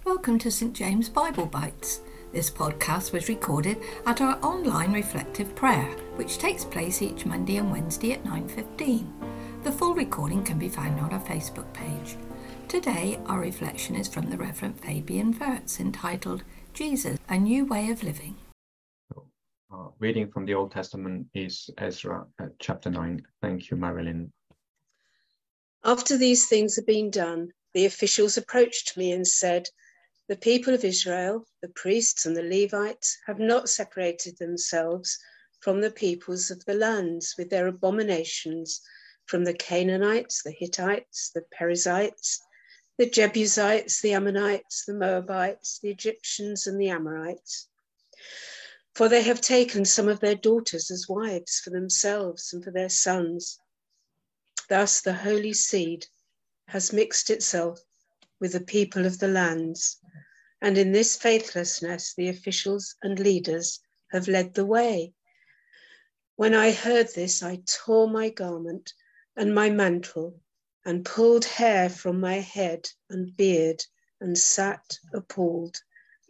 Welcome to St James Bible Bites. This podcast was recorded at our online reflective prayer, which takes place each Monday and Wednesday at 9:15. The full recording can be found on our Facebook page. Today, our reflection is from the Reverend Fabian Wirtz, entitled Jesus, A New Way of Living. Reading from the Old Testament is Ezra chapter 9. Thank you, Marilyn. After these things had been done, the officials approached me and said, "The people of Israel, the priests and the Levites, have not separated themselves from the peoples of the lands with their abominations, from the Canaanites, the Hittites, the Perizzites, the Jebusites, the Ammonites, the Moabites, the Egyptians and the Amorites. For they have taken some of their daughters as wives for themselves and for their sons. Thus the holy seed has mixed itself with the people of the lands, and in this faithlessness the officials and leaders have led the way." When I heard this, I tore my garment and my mantle and pulled hair from my head and beard and sat appalled.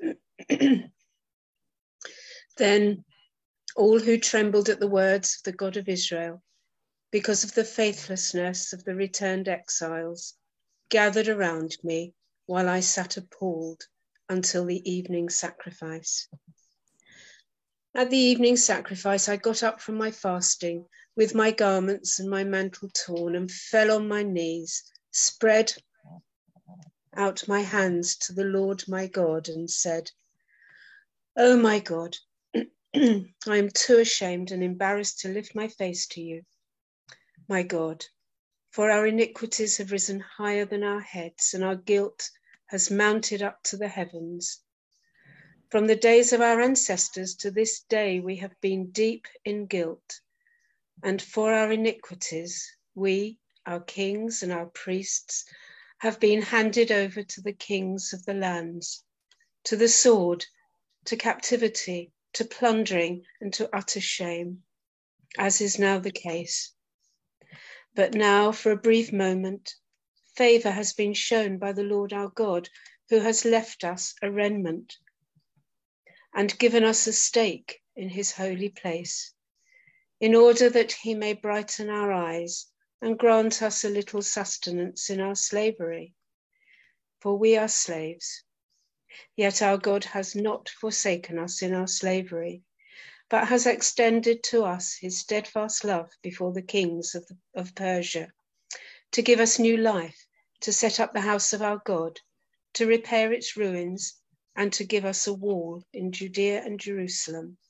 Then all who trembled at the words of the God of Israel, because of the faithlessness of the returned exiles, gathered around me while I sat appalled until the evening sacrifice. At the evening sacrifice, I got up from my fasting with my garments and my mantle torn and fell on my knees, spread out my hands to the Lord my God and said, "Oh my God, I am too ashamed and embarrassed to lift my face to you. My God, for our iniquities have risen higher than our heads, and our guilt has mounted up to the heavens. From the days of our ancestors to this day, we have been deep in guilt, and for our iniquities, we, our kings and our priests, have been handed over to the kings of the lands, to the sword, to captivity, to plundering, and to utter shame, as is now the case. But now, for a brief moment, favour has been shown by the Lord our God, who has left us a remnant and given us a stake in his holy place, in order that he may brighten our eyes and grant us a little sustenance in our slavery. For we are slaves, yet our God has not forsaken us in our slavery, but has extended to us his steadfast love before the kings of Persia, to give us new life, to set up the house of our God, to repair its ruins, and to give us a wall in Judea and Jerusalem.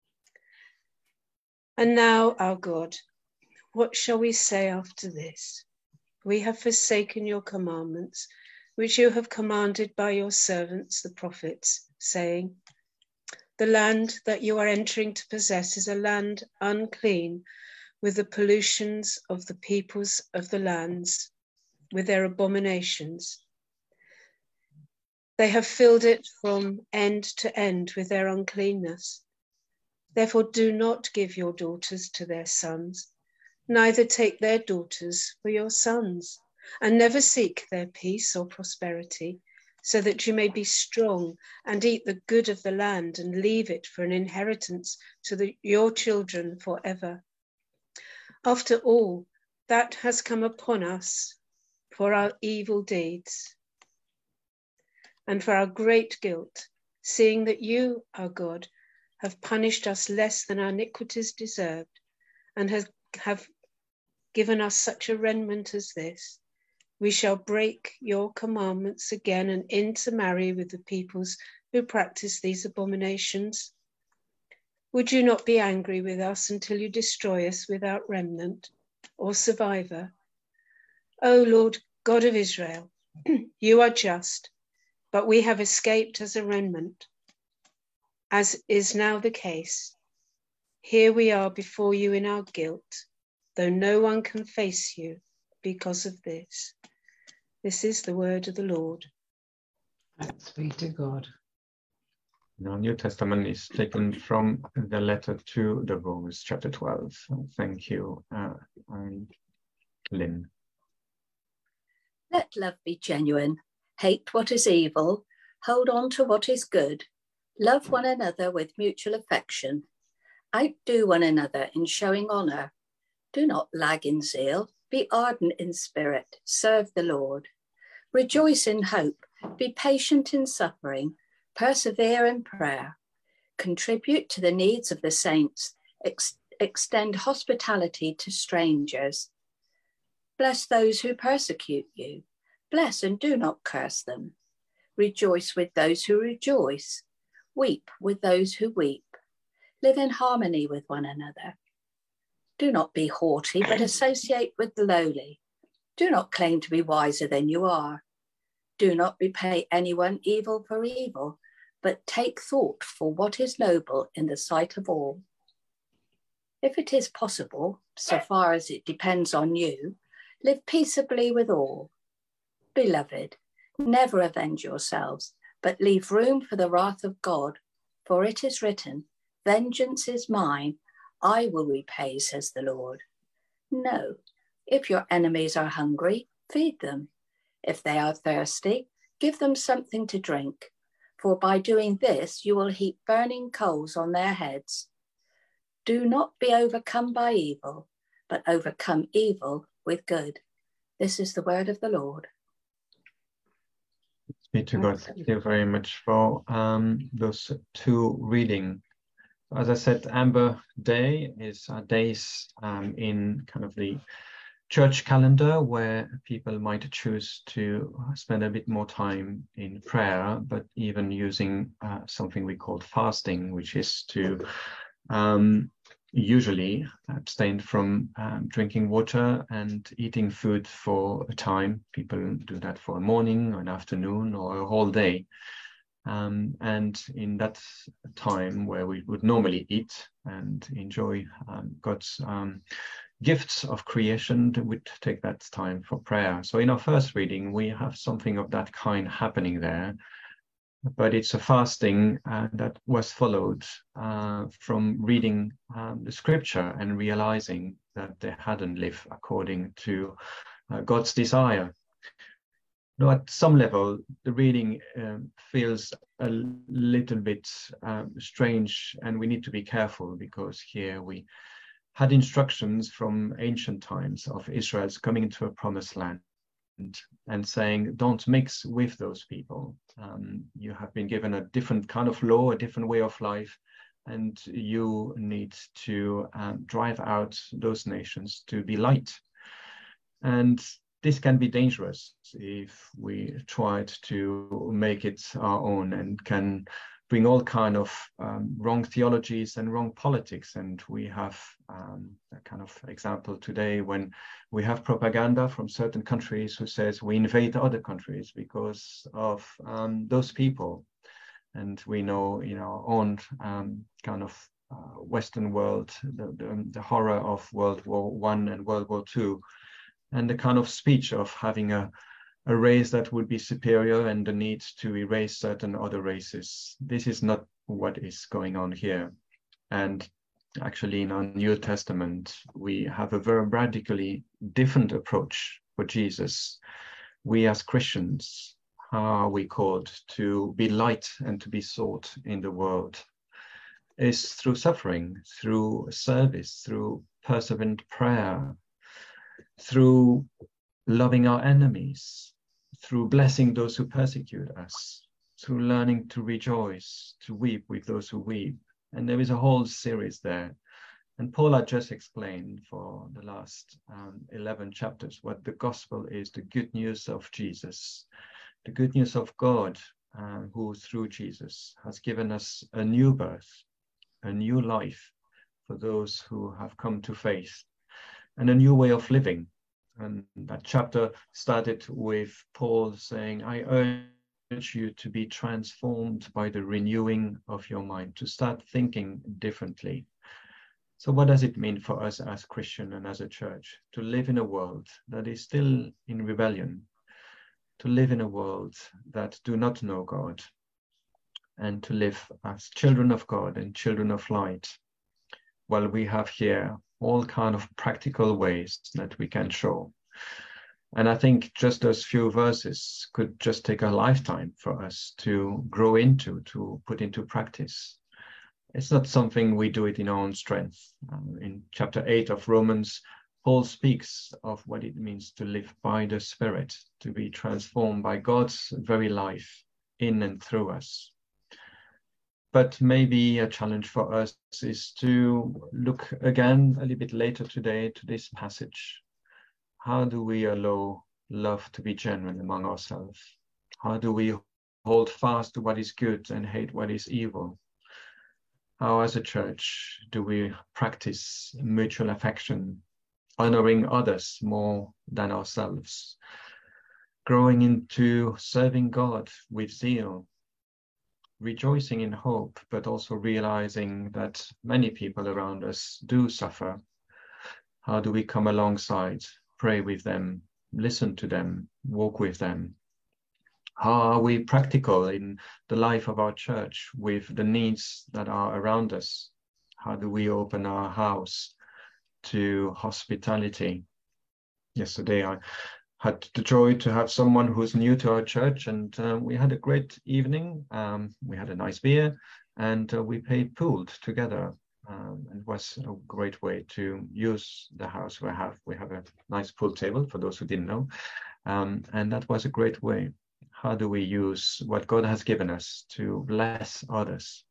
And now, our God, what shall we say after this? We have forsaken your commandments, which you have commanded by your servants, the prophets, saying, 'The land that you are entering to possess is a land unclean with the pollutions of the peoples of the lands, with their abominations. They have filled it from end to end with their uncleanness. Therefore do not give your daughters to their sons, neither take their daughters for your sons, and never seek their peace or prosperity, so that you may be strong and eat the good of the land and leave it for an inheritance to your children forever. After all, that has come upon us for our evil deeds and for our great guilt, seeing that you, our God, have punished us less than our iniquities deserved, and have given us such a remnant as this. We shall break your commandments again and intermarry with the peoples who practice these abominations. Would you not be angry with us until you destroy us without remnant or survivor? O Lord God of Israel, you are just, but we have escaped as a remnant, as is now the case. Here we are before you in our guilt, though no one can face you because of this." This is the word of the Lord. Thanks be to God. Now, New Testament is taken from the letter to the Romans, chapter 12. Thank you, Lynn. Let love be genuine. Hate what is evil. Hold on to what is good. Love one another with mutual affection. Outdo one another in showing honour. Do not lag in zeal. Be ardent in spirit. Serve the Lord. Rejoice in hope. Be patient in suffering. Persevere in prayer. Contribute to the needs of the saints. Extend hospitality to strangers. Bless those who persecute you. Bless and do not curse them. Rejoice with those who rejoice. Weep with those who weep. Live in harmony with one another. Do not be haughty, but associate with the lowly. Do not claim to be wiser than you are. Do not repay anyone evil for evil, but take thought for what is noble in the sight of all. If it is possible, so far as it depends on you, live peaceably with all. Beloved, never avenge yourselves, but leave room for the wrath of God, for it is written, "Vengeance is mine, I will repay," says the Lord. No, if your enemies are hungry, feed them. If they are thirsty, give them something to drink, for by doing this you will heap burning coals on their heads. Do not be overcome by evil, but overcome evil with good. This is the word of the Lord. Be to God. Thank you very much for those two readings. As I said, Amber Day is days in kind of the church calendar where people might choose to spend a bit more time in prayer, but even using something we call fasting, which is to usually abstain from drinking water and eating food for a time. People do that for a morning, an afternoon, or a whole day. And in that time where we would normally eat and enjoy God's gifts of creation, we'd take that time for prayer. So in our first reading, we have something of that kind happening there. But it's a fasting that was followed from reading the scripture and realizing that they hadn't lived according to God's desire. Now, at some level, the reading feels a little bit strange, and we need to be careful because here we had instructions from ancient times of Israel's coming into a promised land. And saying, don't mix with those people. You have been given a different kind of law, a different way of life, and you need to drive out those nations to be light. And this can be dangerous if we tried to make it our own and can bring all kind of wrong theologies and wrong politics. And we have a kind of example today when we have propaganda from certain countries who says we invade other countries because of those people. And we know in our own kind of Western world, the horror of World War I and World War II, and the kind of speech of having a race that would be superior and the need to erase certain other races. This is not what is going on here. And actually in our New Testament, we have a very radically different approach for Jesus. We as Christians, how are we called to be light and to be salt in the world? Is through suffering, through service, through perseverant prayer, through loving our enemies, through blessing those who persecute us, through learning to rejoice, to weep with those who weep. And there is a whole series there. And Paul had just explained for the last 11 chapters what the gospel is, the good news of Jesus, the good news of God, who through Jesus has given us a new birth, a new life for those who have come to faith, and a new way of living. And that chapter started with Paul saying, I urge you to be transformed by the renewing of your mind, to start thinking differently. So what does it mean for us as Christian and as a church to live in a world that is still in rebellion, to live in a world that do not know God, and to live as children of God and children of light? Well, we have here all kind of practical ways that we can show. And I think just those few verses could just take a lifetime for us to grow into, to put into practice. It's not something we do it in our own strength. In chapter 8 of Romans, Paul speaks of what it means to live by the Spirit, to be transformed by God's very life in and through us. But maybe a challenge for us is to look again a little bit later today to this passage. How do we allow love to be genuine among ourselves? How do we hold fast to what is good and hate what is evil? How, as a church, do we practice mutual affection, honoring others more than ourselves, growing into serving God with zeal, rejoicing in hope, but also realizing that many people around us do suffer? How do we come alongside, pray with them, listen to them, walk with them? How are we practical in the life of our church with the needs that are around us? How do we open our house to hospitality? Yesterday, I had the joy to have someone who's new to our church, and we had a great evening. We had a nice beer, and we played pool together. It was a great way to use the house we have. We have a nice pool table, for those who didn't know, and that was a great way. How do we use what God has given us to bless others?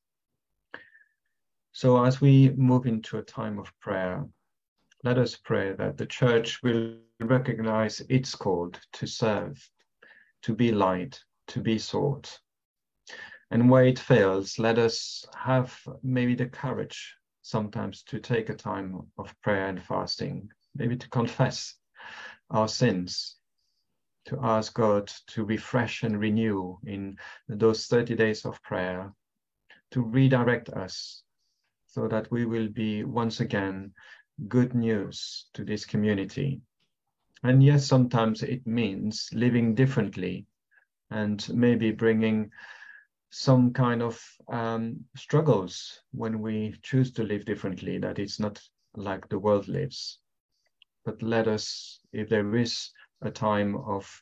So as we move into a time of prayer, let us pray that the church will recognize its call to serve, to be light, to be salt. And where it fails, let us have maybe the courage sometimes to take a time of prayer and fasting, maybe to confess our sins, to ask God to refresh and renew in those 30 days of prayer, to redirect us so that we will be once again good news to this community. And yes, sometimes it means living differently and maybe bringing some kind of struggles when we choose to live differently, that it's not like the world lives. But let us, if there is a time of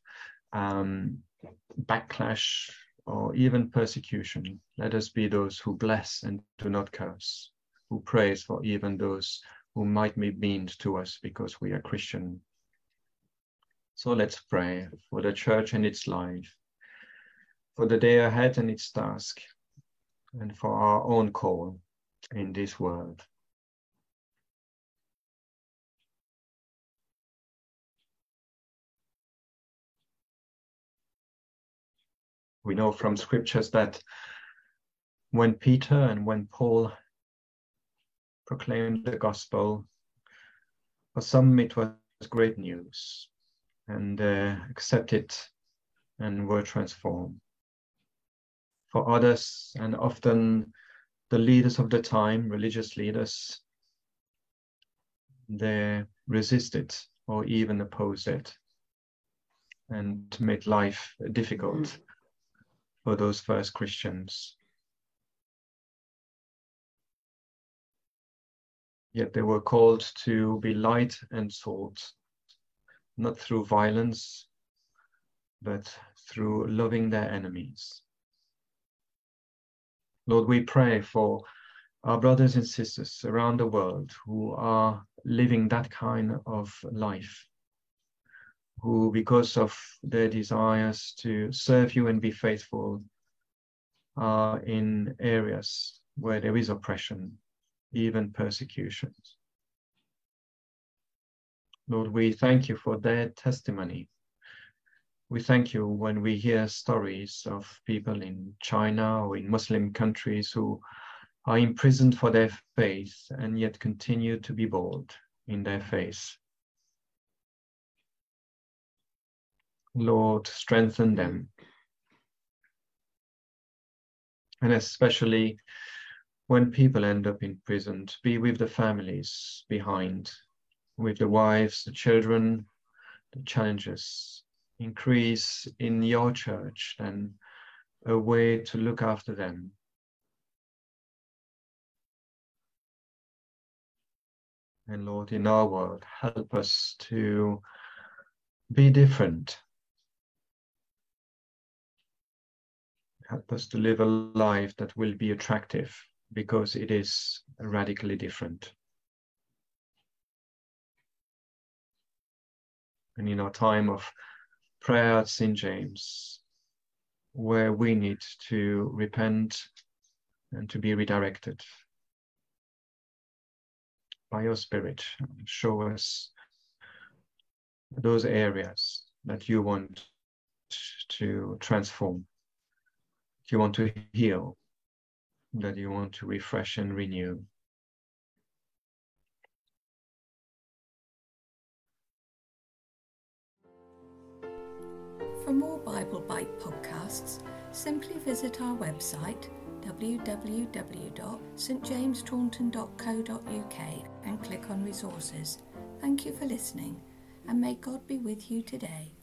backlash or even persecution, let us be those who bless and do not curse, who praise for even those who might be mean to us because we are Christian. So let's pray for the church and its life, for the day ahead and its task, and for our own call in this world. We know from scriptures that when Peter and when Paul proclaimed the gospel, for some it was great news, and accepted and were transformed. For others, and often the leaders of the time, religious leaders, they resisted or even opposed it and made life difficult for those first Christians. Yet they were called to be light and salt, not through violence, but through loving their enemies. Lord, we pray for our brothers and sisters around the world who are living that kind of life, who, because of their desires to serve you and be faithful, are in areas where there is oppression, even persecution. Lord, we thank you for their testimony. We thank you when we hear stories of people in China or in Muslim countries who are imprisoned for their faith and yet continue to be bold in their faith. Lord, strengthen them. And especially when people end up imprisoned, be with the families behind, with the wives, the children, the challenges. Increase in your church then a way to look after them. And Lord, in our world, help us to be different. Help us to live a life that will be attractive because it is radically different. And in our time of prayer at St. James, where we need to repent and to be redirected by your Spirit, show us those areas that you want to transform, that you want to heal, that you want to refresh and renew. For more Bible Bite podcasts, simply visit our website www.stjamestaunton.co.uk and click on resources. Thank you for listening, and may God be with you today.